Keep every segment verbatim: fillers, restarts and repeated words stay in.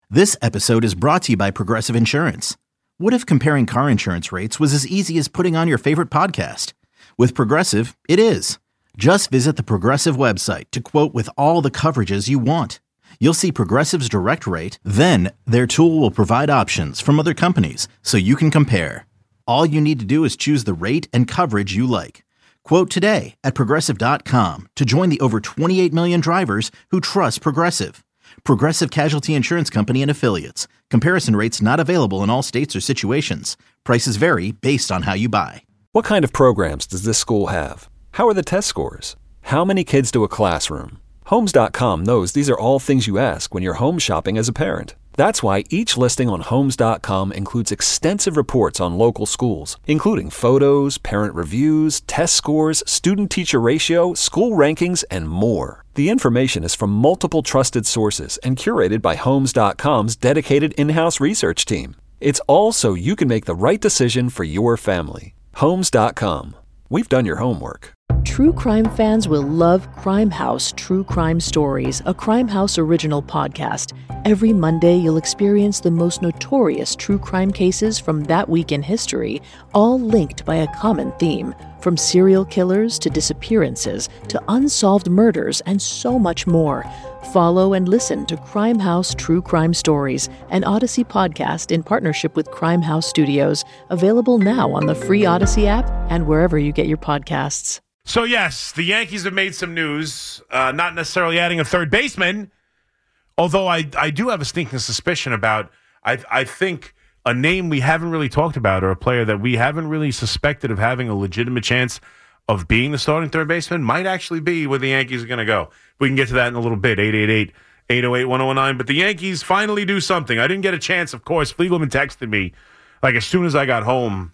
This episode is brought to you by Progressive Insurance. What if comparing car insurance rates was as easy as putting on your favorite podcast? With Progressive, it is. Just visit the Progressive website to quote with all the coverages you want. You'll see Progressive's direct rate, then their tool will provide options from other companies so you can compare. All you need to do is choose the rate and coverage you like. Quote today at Progressive dot com to join the over twenty-eight million drivers who trust Progressive. Progressive Casualty Insurance Company and Affiliates. Comparison rates not available in all states or situations. Prices vary based on how you buy. What kind of programs does this school have? How are the test scores? How many kids do a classroom? Homes dot com knows these are all things you ask when you're home shopping as a parent. That's why each listing on Homes dot com includes extensive reports on local schools, including photos, parent reviews, test scores, student-teacher ratio, school rankings, and more. The information is from multiple trusted sources and curated by Homes dot com's dedicated in-house research team. It's all so you can make the right decision for your family. Homes dot com. We've done your homework. True crime fans will love Crime House True Crime Stories, a Crime House original podcast. Every Monday, you'll experience the most notorious true crime cases from that week in history, all linked by a common theme. From serial killers to disappearances to unsolved murders and so much more. Follow and listen to Crime House True Crime Stories, an Odyssey podcast in partnership with Crime House Studios, available now on the free Odyssey app and wherever you get your podcasts. So, yes, the Yankees have made some news, uh, not necessarily adding a third baseman, although I, I do have a stinking suspicion about, I, I think, a name we haven't really talked about or a player that we haven't really suspected of having a legitimate chance of being the starting third baseman might actually be where the Yankees are going to go. We can get to that in a little bit, eight eight eight, eight oh eight, one oh nine. But the Yankees finally do something. I didn't get a chance, of course. Fliegelman texted me like as soon as I got home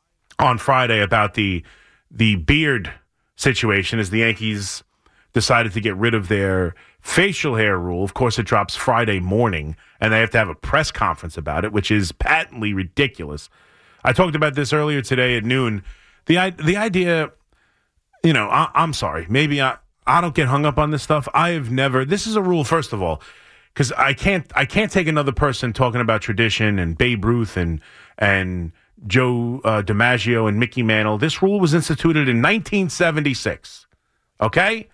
on Friday about the the beard situation as the Yankees decided to get rid of their facial hair rule. Of course, it drops Friday morning, and they have to have a press conference about it, which is patently ridiculous. I talked about this earlier today at noon. The the idea, you know, I, I'm sorry, maybe I, I don't get hung up on this stuff. I have never, this is a rule, first of all, because I can't I can't take another person talking about tradition and Babe Ruth and and Joe uh, DiMaggio and Mickey Mantle. This rule was instituted in nineteen seventy-six. Okay?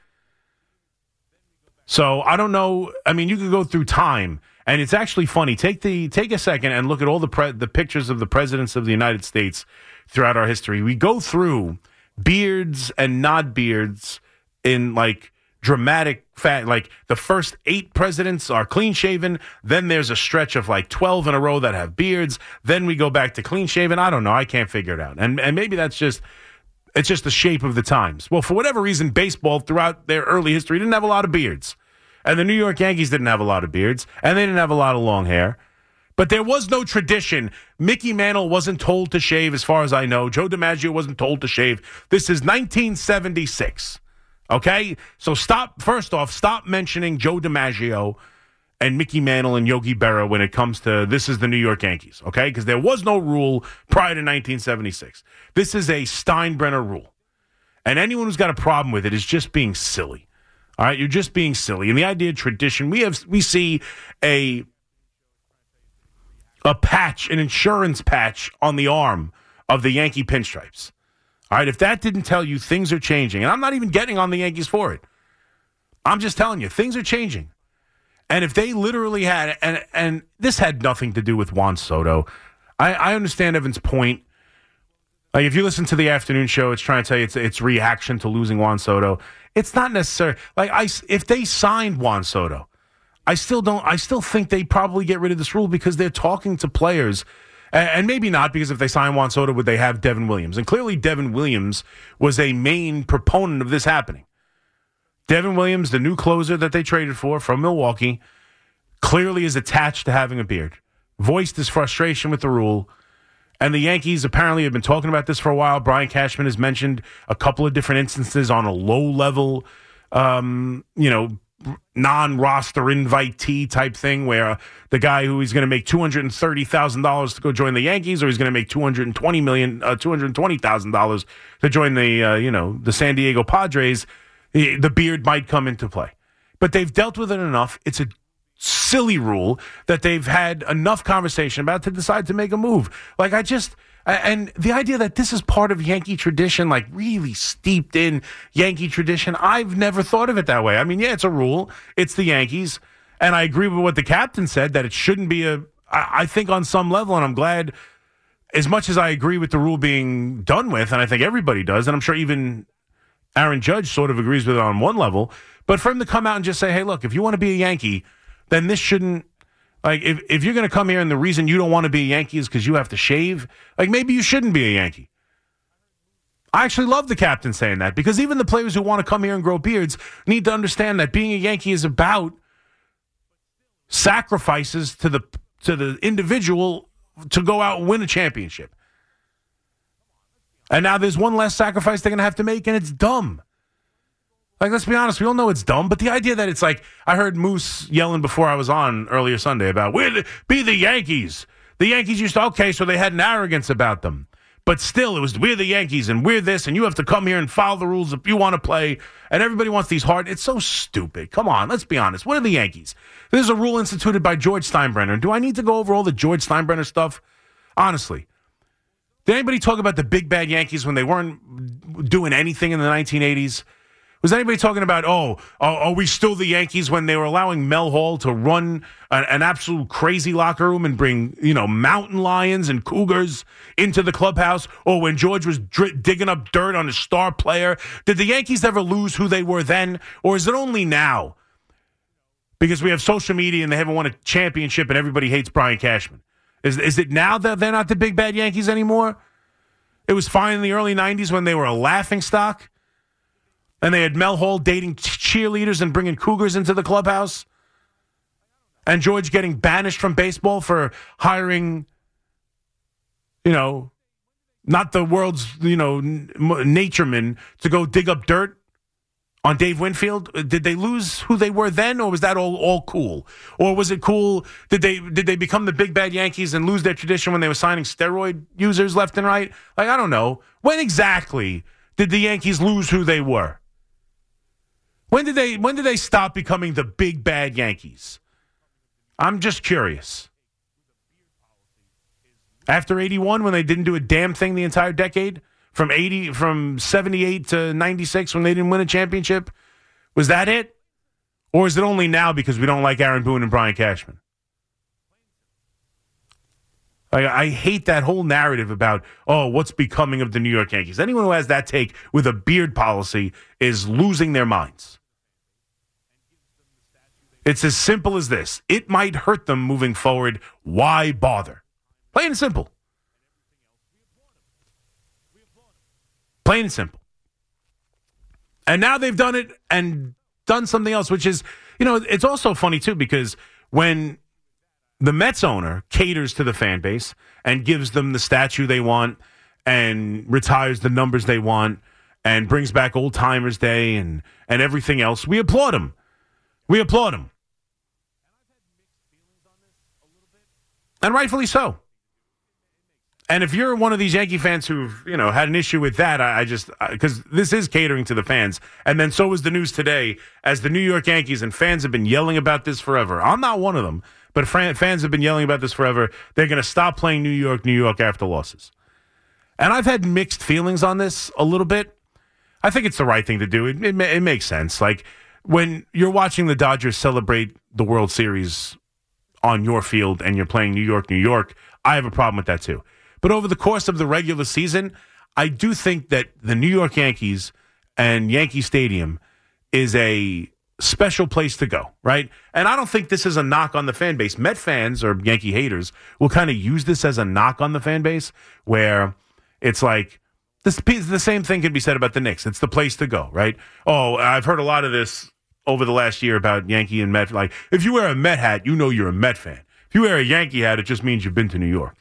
So I don't know. I mean, you could go through time, and it's actually funny. Take the take a second and look at all the pre- the pictures of the presidents of the United States throughout our history. We go through beards and not beards in like dramatic fact. Like the first eight presidents are clean shaven. Then there's a stretch of like twelve in a row that have beards. Then we go back to clean shaven. I don't know. I can't figure it out. And and maybe that's just it's just the shape of the times. Well, for whatever reason, baseball throughout their early history didn't have a lot of beards. And the New York Yankees didn't have a lot of beards. And they didn't have a lot of long hair. But there was no tradition. Mickey Mantle wasn't told to shave, as far as I know. Joe DiMaggio wasn't told to shave. This is nineteen seventy-six. Okay? So stop, first off, stop mentioning Joe DiMaggio and Mickey Mantle and Yogi Berra when it comes to this is the New York Yankees. Okay? Because there was no rule prior to nineteen seventy-six. This is a Steinbrenner rule. And anyone who's got a problem with it is just being silly. All right? You're just being silly. And the idea of tradition, we have we see a a patch, an insurance patch on the arm of the Yankee pinstripes. All right, if that didn't tell you things are changing, and I'm not even getting on the Yankees for it. I'm just telling you, things are changing. And if they literally had, and and this had nothing to do with Juan Soto. I, I understand Evan's point. Like, if you listen to the afternoon show, it's trying to tell you it's, it's reaction to losing Juan Soto. It's not necessary. Like, I, if they signed Juan Soto, I still don't. I still think they probably get rid of this rule because they're talking to players, and, and maybe not because if they sign Juan Soto, would they have Devin Williams? And clearly, Devin Williams was a main proponent of this happening. Devin Williams, the new closer that they traded for from Milwaukee, clearly is attached to having a beard. Voiced his frustration with the rule, and the Yankees apparently have been talking about this for a while. Brian Cashman has mentioned a couple of different instances on a low level, um, you know. non-roster invitee type thing where the guy who is going to make two hundred thirty thousand dollars to go join the Yankees, or he's going to make two hundred twenty million dollars, uh, two hundred twenty thousand dollars to join the, uh, you know, the San Diego Padres, the beard might come into play. But they've dealt with it enough. It's a silly rule that they've had enough conversation about to decide to make a move. Like, I just, and the idea that this is part of Yankee tradition, like really steeped in Yankee tradition, I've never thought of it that way. I mean, yeah, it's a rule. It's the Yankees. And I agree with what the captain said, that it shouldn't be a, I, I think on some level, and I'm glad, as much as I agree with the rule being done with, and I think everybody does, and I'm sure even Aaron Judge sort of agrees with it on one level, but for him to come out and just say, hey, look, if you want to be a Yankee, then this shouldn't, like, if, if you're going to come here and the reason you don't want to be a Yankee is because you have to shave, like, maybe you shouldn't be a Yankee. I actually love the captain saying that, because even the players who want to come here and grow beards need to understand that being a Yankee is about sacrifices to the to the individual to go out and win a championship. And now there's one less sacrifice they're going to have to make, and it's dumb. Like, let's be honest, we all know it's dumb, but the idea that it's like, I heard Moose yelling before I was on earlier Sunday about, we're the, be the Yankees. The Yankees used to, okay, so they had an arrogance about them. But still, it was, we're the Yankees, and we're this, and you have to come here and follow the rules if you want to play. And everybody wants these hard, it's so stupid. Come on, let's be honest. What are the Yankees? There's a rule instituted by George Steinbrenner. Do I need to go over all the George Steinbrenner stuff? Honestly. Did anybody talk about the big bad Yankees when they weren't doing anything in the nineteen eighties? Was anybody talking about, oh, are we still the Yankees when they were allowing Mel Hall to run an, an absolute crazy locker room and bring, you know, mountain lions and cougars into the clubhouse? Or when George was dr- digging up dirt on his star player? Did the Yankees ever lose who they were then? Or is it only now? Because we have social media and they haven't won a championship and everybody hates Brian Cashman. Is, is it now that they're not the big bad Yankees anymore? It was fine in the early nineties when they were a laughingstock. And they had Mel Hall dating cheerleaders and bringing cougars into the clubhouse. And George getting banished from baseball for hiring, you know, not the world's, you know, natureman to go dig up dirt on Dave Winfield. Did they lose who they were then, or was that all, all cool? Or was it cool? Did they did they become the big bad Yankees and lose their tradition when they were signing steroid users left and right? Like, I don't know. When exactly did the Yankees lose who they were? When did they when did they stop becoming the big bad Yankees? I'm just curious. After eighty-one, when they didn't do a damn thing the entire decade? From eighty from seventy-eight to ninety-six when they didn't win a championship? Was that it? Or is it only now because we don't like Aaron Boone and Brian Cashman? I, I hate that whole narrative about, oh, what's becoming of the New York Yankees. Anyone who has that take with a beard policy is losing their minds. It's as simple as this. It might hurt them moving forward. Why bother? Plain and simple. Plain and simple. And now they've done it and done something else, which is, you know, it's also funny, too, because when the Mets owner caters to the fan base and gives them the statue they want and retires the numbers they want and brings back Old Timers Day and, and everything else, we applaud him. We applaud him. And rightfully so. And if you're one of these Yankee fans who've, you know, had an issue with that, I, I just, because this is catering to the fans. And then so was the news today, as the New York Yankees and fans have been yelling about this forever. I'm not one of them, but fans have been yelling about this forever. They're going to stop playing New York, New York after losses. And I've had mixed feelings on this a little bit. I think it's the right thing to do. It, it, it makes sense. Like, when you're watching the Dodgers celebrate the World Series on your field and you're playing New York, New York, I have a problem with that too. But over the course of the regular season, I do think that the New York Yankees and Yankee Stadium is a special place to go, right? And I don't think this is a knock on the fan base. Met fans or Yankee haters will kind of use this as a knock on the fan base, where it's like, this, the same thing can be said about the Knicks. It's the place to go, right? Oh, I've heard a lot of this over the last year about Yankee and Met. Like, if you wear a Met hat, you know you're a Met fan. If you wear a Yankee hat, it just means you've been to New York.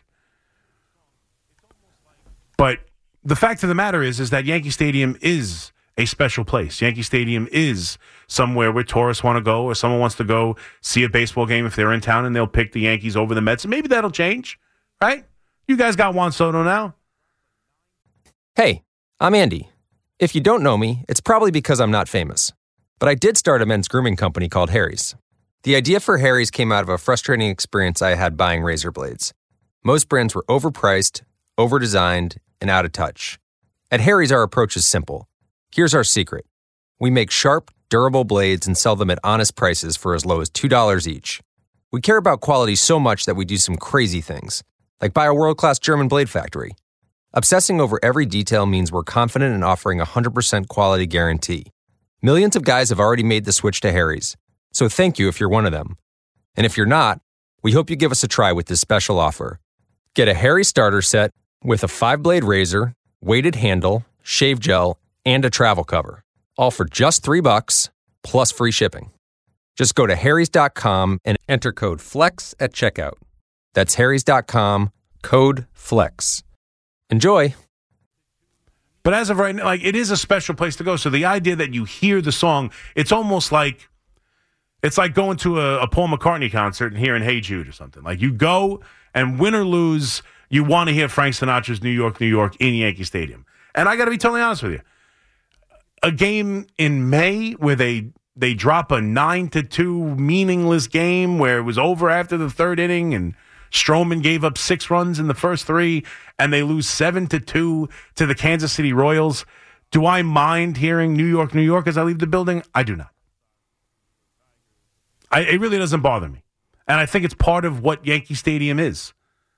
But the fact of the matter is, is that Yankee Stadium is a special place. Yankee Stadium is somewhere where tourists want to go, or someone wants to go see a baseball game if they're in town, and they'll pick the Yankees over the Mets. And maybe that'll change, right? You guys got Juan Soto now. Hey, I'm Andy. If you don't know me, it's probably because I'm not famous. But I did start a men's grooming company called Harry's. The idea for Harry's came out of a frustrating experience I had buying razor blades. Most brands were overpriced, overdesigned, and out of touch. At Harry's, our approach is simple. Here's our secret. We make sharp, durable blades and sell them at honest prices for as low as two dollars each. We care about quality so much that we do some crazy things, like buy a world-class German blade factory. Obsessing over every detail means we're confident in offering a one hundred percent quality guarantee. Millions of guys have already made the switch to Harry's, so thank you if you're one of them. And if you're not, we hope you give us a try with this special offer. Get a Harry starter set with a five-blade razor, weighted handle, shave gel, and a travel cover, all for just three bucks plus free shipping. Just go to harrys dot com and enter code FLEX at checkout. That's harrys dot com, code FLEX. Enjoy. But as of right now, like, it is a special place to go. So the idea that you hear the song, it's almost like it's like going to a, a Paul McCartney concert and hearing Hey Jude or something. Like, you go and win or lose, you want to hear Frank Sinatra's New York, New York in Yankee Stadium. And I got to be totally honest with you. A game in May where they they drop a nine to two meaningless game where it was over after the third inning and Stroman gave up six runs in the first three, and they lose seven to two to the Kansas City Royals. Do I mind hearing New York, New York as I leave the building? I do not. I, it really doesn't bother me. And I think it's part of what Yankee Stadium is.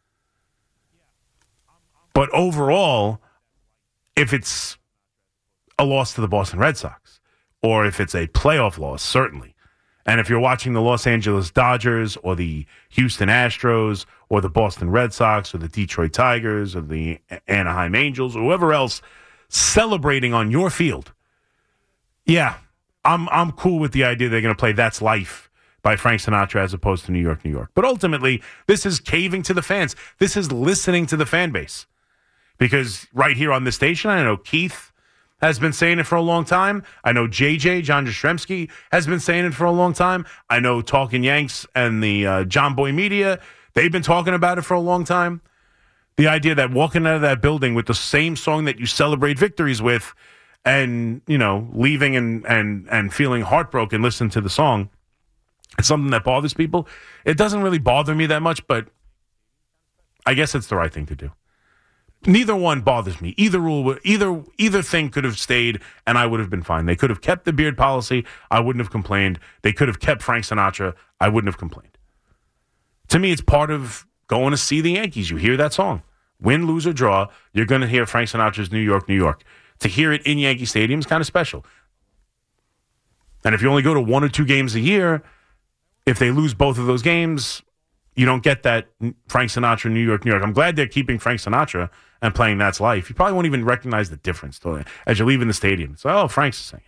But overall, if it's a loss to the Boston Red Sox, or if it's a playoff loss, certainly. And if you're watching the Los Angeles Dodgers or the Houston Astros or the Boston Red Sox or the Detroit Tigers or the Anaheim Angels or whoever else celebrating on your field, yeah, I'm I'm cool with the idea they're going to play That's Life by Frank Sinatra as opposed to New York, New York. But ultimately, this is caving to the fans. This is listening to the fan base. Because right here on this station, I know Keith has been saying it for a long time. I know J J, John Jastrzemski, has been saying it for a long time. I know Talking Yanks and the uh, John Boy Media, they've been talking about it for a long time. The idea that walking out of that building with the same song that you celebrate victories with and, you know, leaving and, and, and feeling heartbroken listening to the song, it's something that bothers people. It doesn't really bother me that much, but I guess it's the right thing to do. Neither one bothers me. Either rule, would, either either thing could have stayed, and I would have been fine. They could have kept the beard policy. I wouldn't have complained. They could have kept Frank Sinatra. I wouldn't have complained. To me, it's part of going to see the Yankees. You hear that song. Win, lose, or draw, you're going to hear Frank Sinatra's New York, New York. To hear it in Yankee Stadium is kind of special. And if you only go to one or two games a year, if they lose both of those games, you don't get that Frank Sinatra, New York, New York. I'm glad they're keeping Frank Sinatra and playing That's Life. You probably won't even recognize the difference though, as you're leaving the stadium. It's like, oh, Frank's singing.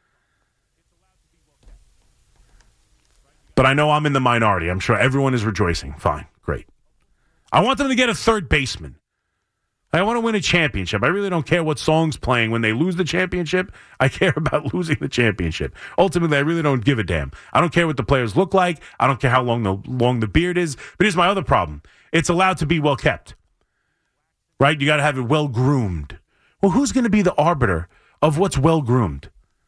But I know I'm in the minority. I'm sure everyone is rejoicing. Fine, great. I want them to get a third baseman. I want to win a championship. I really don't care what song's playing when they lose the championship. I care about losing the championship. Ultimately, I really don't give a damn. I don't care what the players look like. I don't care how long the long the beard is. But here's my other problem. It's allowed to be well kept. Right? You got to have it well groomed. Well, who's going to be the arbiter of what's well groomed?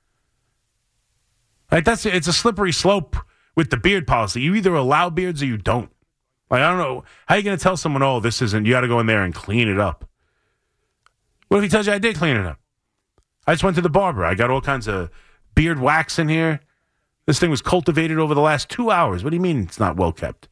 Like that's it's a slippery slope with the beard policy. You either allow beards or you don't. Like I don't know how are you going to tell someone, oh, this isn't. You got to go in there and clean it up. What if he tells you I did clean it up? I just went to the barber. I got all kinds of beard wax in here. This thing was cultivated over the last two hours. What do you mean it's not well kept?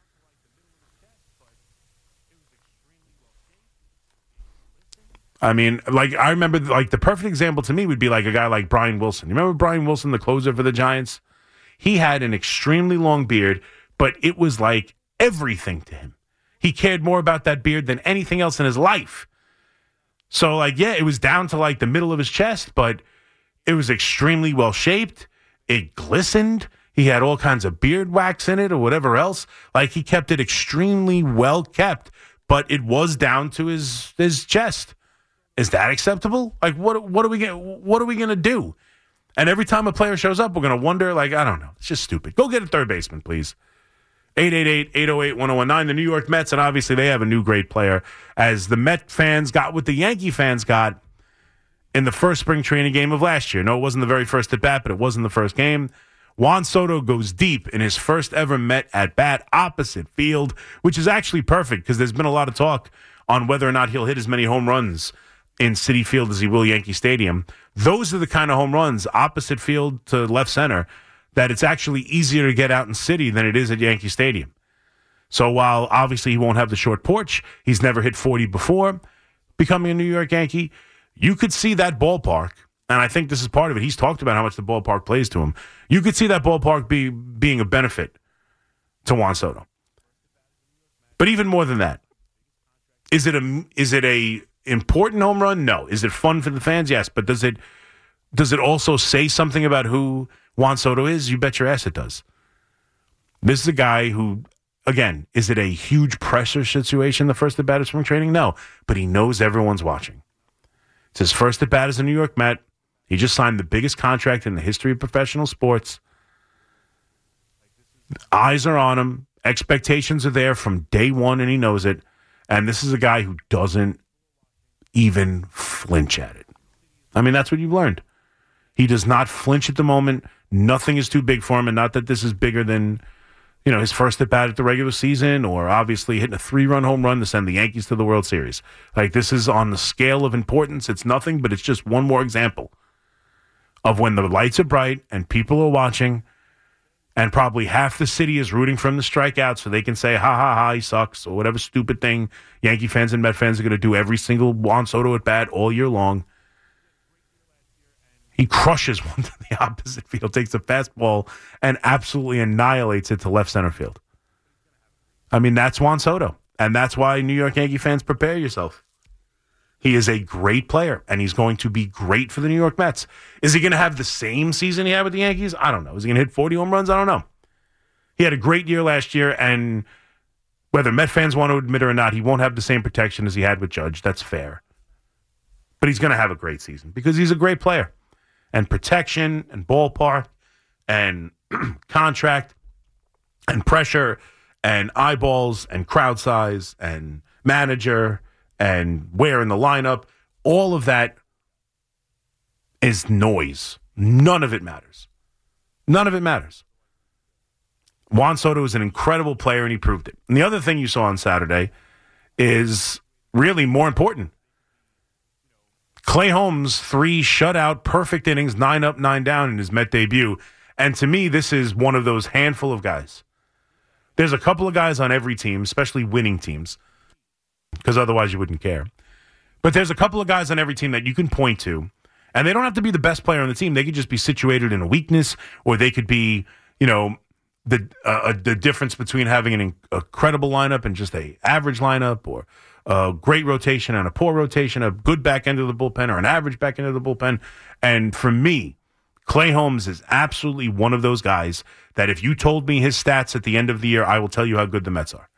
I mean, like, I remember, like, the perfect example to me would be like a guy like Brian Wilson. You remember Brian Wilson, the closer for the Giants? He had an extremely long beard, but it was like everything to him. He cared more about that beard than anything else in his life. So, like, yeah, it was down to, like, the middle of his chest, but it was extremely well-shaped. It glistened. He had all kinds of beard wax in it or whatever else. Like, he kept it extremely well-kept, but it was down to his his chest. Is that acceptable? Like, what what are we gonna, what are we going to do? And every time a player shows up, we're going to wonder, like, I don't know. It's just stupid. Go get a third baseman, please. eight eight eight, eight oh eight, one oh one nine. The New York Mets, and obviously they have a new great player, as the Met fans got what the Yankee fans got in the first spring training game of last year. No, it wasn't the very first at bat, but it was in the first game. Juan Soto goes deep in his first ever Met at bat opposite field, which is actually perfect because there's been a lot of talk on whether or not he'll hit as many home runs in Citi Field as he will Yankee Stadium. Those are the kind of home runs opposite field to left center that it's actually easier to get out in Citi than it is at Yankee Stadium. So while obviously he won't have the short porch, he's never hit forty before becoming a New York Yankee, you could see that ballpark, and I think this is part of it. He's talked about how much the ballpark plays to him. You could see that ballpark be being a benefit to Juan Soto. But even more than that, is it a is it a important home run? No. Is it fun for the fans? Yes. But does it does it also say something about who Juan Soto is? You bet your ass it does. This is a guy who, again, is it a huge pressure situation the first at bat of spring training? No. But he knows everyone's watching. It's his first at bat as a New York Met. He just signed the biggest contract in the history of professional sports. Eyes are on him. Expectations are there from day one, and he knows it. And this is a guy who doesn't even flinch at it. I mean, that's what you've learned. He does not flinch at the moment. Nothing is too big for him, and not that this is bigger than, you know, his first at bat at the regular season, or obviously hitting a three-run home run to send the Yankees to the World Series. Like, this is on the scale of importance. It's nothing, but it's just one more example of when the lights are bright and people are watching, and probably half the city is rooting for him to strike out so they can say, ha, ha, ha, he sucks, or whatever stupid thing Yankee fans and Met fans are going to do every single Juan Soto at bat all year long. He crushes one to the opposite field, takes a fastball, and absolutely annihilates it to left center field. I mean, that's Juan Soto, and that's why New York Yankee fans, prepare yourself. He is a great player, and he's going to be great for the New York Mets. Is he going to have the same season he had with the Yankees? I don't know. Is he going to hit forty home runs? I don't know. He had a great year last year, and whether Met fans want to admit it or not, he won't have the same protection as he had with Judge. That's fair. But he's going to have a great season because he's a great player. And protection and ballpark and contract and pressure and eyeballs and crowd size and manager and where in the lineup, all of that is noise. None of it matters. None of it matters. Juan Soto is an incredible player, and he proved it. And the other thing you saw on Saturday is really more important. Clay Holmes, three shutout, perfect innings, nine up, nine down in his Met debut. And to me, this is one of those handful of guys. There's a couple of guys on every team, especially winning teams, because otherwise you wouldn't care. But there's a couple of guys on every team that you can point to, and they don't have to be the best player on the team. They could just be situated in a weakness, or they could be, you know, the uh, the difference between having an incredible lineup and just a average lineup, or a great rotation and a poor rotation, a good back end of the bullpen or an average back end of the bullpen. And for me, Clay Holmes is absolutely one of those guys that if you told me his stats at the end of the year, I will tell you how good the Mets are.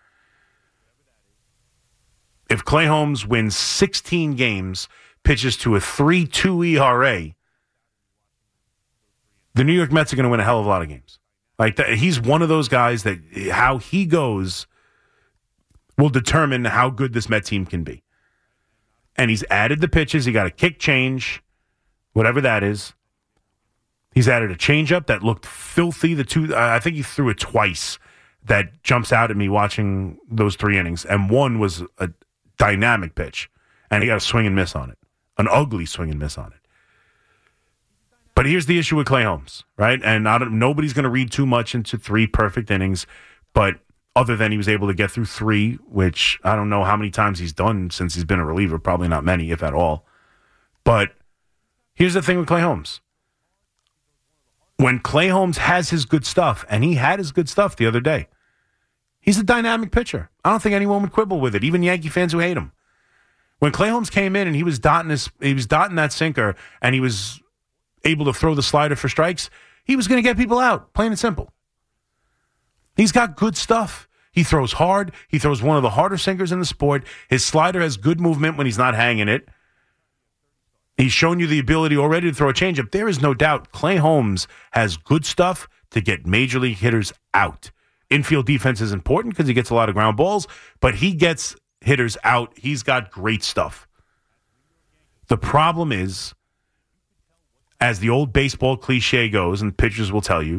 If Clay Holmes wins sixteen games, pitches to a three two E R A, the New York Mets are going to win a hell of a lot of games. Like that, he's one of those guys that how he goes will determine how good this Met team can be. And he's added the pitches. He got a kick change, whatever that is. He's added a changeup that looked filthy. The two, I think he threw it twice. That jumps out at me watching those three innings. And one was a dynamic pitch, and he got a swing and miss on it, an ugly swing and miss on it. But here's the issue with Clay Holmes, right? And I don't, nobody's going to read too much into three perfect innings, but other than he was able to get through three, which I don't know how many times he's done since he's been a reliever, probably not many, if at all. But here's the thing with Clay Holmes. When Clay Holmes has his good stuff, and he had his good stuff the other day, he's a dynamic pitcher. I don't think anyone would quibble with it, even Yankee fans who hate him. When Clay Holmes came in and he was dotting his, he was dotting that sinker, and he was able to throw the slider for strikes, he was going to get people out, plain and simple. He's got good stuff. He throws hard. He throws one of the harder sinkers in the sport. His slider has good movement when he's not hanging it. He's shown you the ability already to throw a changeup. There is no doubt Clay Holmes has good stuff to get major league hitters out. Infield defense is important because he gets a lot of ground balls, but he gets hitters out. He's got great stuff. The problem is, as the old baseball cliche goes, and pitchers will tell you,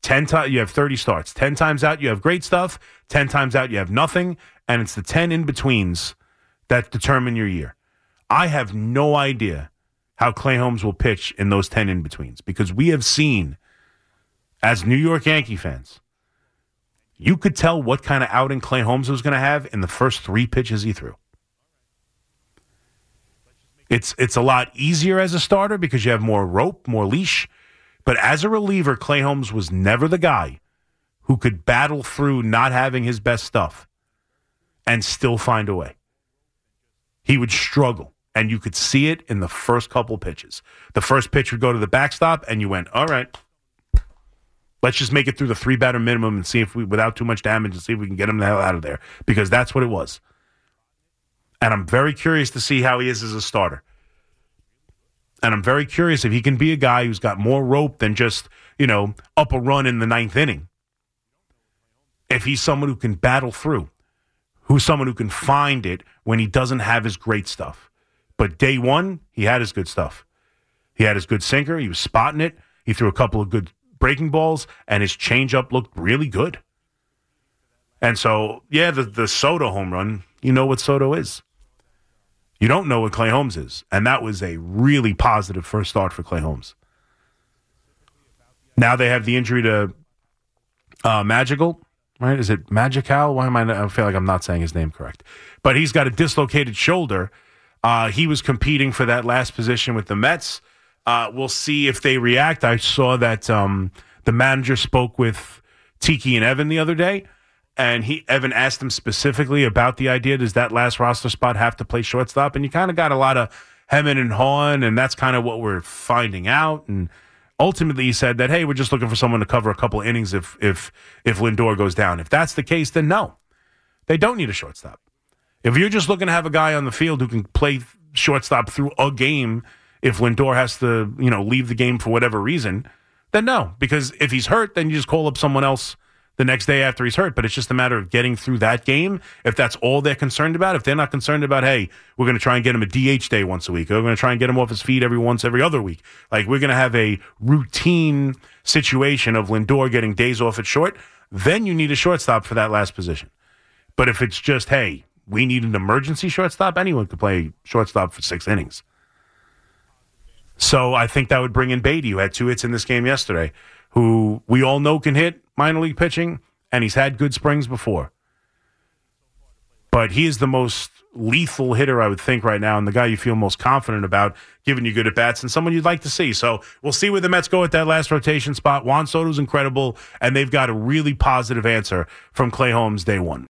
ten times you have thirty starts. ten times out, you have great stuff. ten times out, you have nothing. And it's the ten in-betweens that determine your year. I have no idea how Clay Holmes will pitch in those ten in-betweens because we have seen, as New York Yankee fans, you could tell what kind of outing Clay Holmes was going to have in the first three pitches he threw. It's it's a lot easier as a starter because you have more rope, more leash. But as a reliever, Clay Holmes was never the guy who could battle through not having his best stuff and still find a way. He would struggle, and you could see it in the first couple pitches. The first pitch would go to the backstop, and you went, all right, let's just make it through the three-batter minimum and see if we, without too much damage, and see if we can get him the hell out of there, because that's what it was. And I'm very curious to see how he is as a starter. And I'm very curious if he can be a guy who's got more rope than just, you know, up a run in the ninth inning. If he's someone who can battle through, who's someone who can find it when he doesn't have his great stuff. But day one, he had his good stuff. He had his good sinker. He was spotting it. He threw a couple of good breaking balls, and his changeup looked really good. And so, yeah, the, the Soto home run, you know what Soto is. You don't know what Clay Holmes is. And that was a really positive first start for Clay Holmes. Now they have the injury to uh, Magical, right? Is it Magical? Why am I? Not, I feel like I'm not saying his name correct. But he's got a dislocated shoulder. Uh, he was competing for that last position with the Mets. Uh, we'll see if they react. I saw that um, the manager spoke with Tiki and Evan the other day. And he Evan asked him specifically about the idea, does that last roster spot have to play shortstop? And you kind of got a lot of hemming and hawing, and that's kind of what we're finding out. And ultimately he said that, hey, we're just looking for someone to cover a couple innings if if if Lindor goes down. If that's the case, then no. They don't need a shortstop. If you're just looking to have a guy on the field who can play shortstop through a game if Lindor has to, you know, leave the game for whatever reason, then no. Because if he's hurt, then you just call up someone else the next day after he's hurt. But it's just a matter of getting through that game. If that's all they're concerned about, if they're not concerned about, hey, we're going to try and get him a D H day once a week, or we're going to try and get him off his feet every once, every other week. Like, we're going to have a routine situation of Lindor getting days off at short, then you need a shortstop for that last position. But if it's just, hey, we need an emergency shortstop, anyone could play shortstop for six innings. So I think that would bring in Beatty, who had two hits in this game yesterday, who we all know can hit minor league pitching, and he's had good springs before. But he is the most lethal hitter, I would think, right now, and the guy you feel most confident about giving you good at-bats, and someone you'd like to see. So we'll see where the Mets go at that last rotation spot. Juan Soto's incredible, and they've got a really positive answer from Clay Holmes day one.